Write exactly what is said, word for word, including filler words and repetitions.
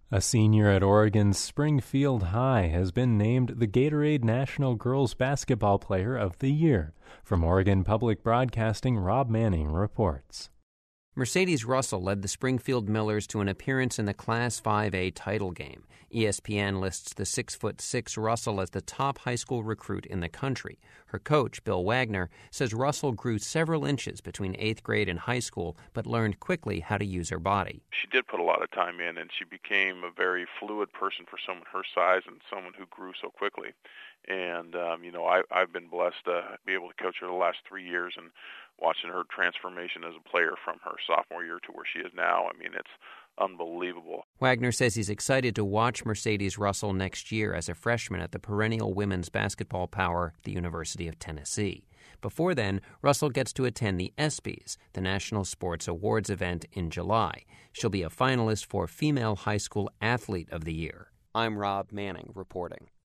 A senior at Oregon's Springfield High has been named the Gatorade National Girls Basketball Player of the Year. From Oregon Public Broadcasting, Rob Manning reports. Mercedes Russell led the Springfield Millers to an appearance in the Class five A title game. E S P N lists the six foot six Russell as the top high school recruit in the country. Her coach, Bill Wagner, says Russell grew several inches between eighth grade and high school, but learned quickly how to use her body. She did put a lot of time in, and she became a very fluid person for someone her size and someone who grew so quickly. And, um, you know, I, I've been blessed to be able to coach her the last three years and watching her transformation as a player from her sophomore year to where she is now. I mean, it's unbelievable. Wagner says he's excited to watch Mercedes Russell next year as a freshman at the perennial women's basketball power, the University of Tennessee. Before then, Russell gets to attend the ESPYs, the National Sports Awards event, in July. She'll be a finalist for Female High School Athlete of the Year. I'm Rob Manning reporting.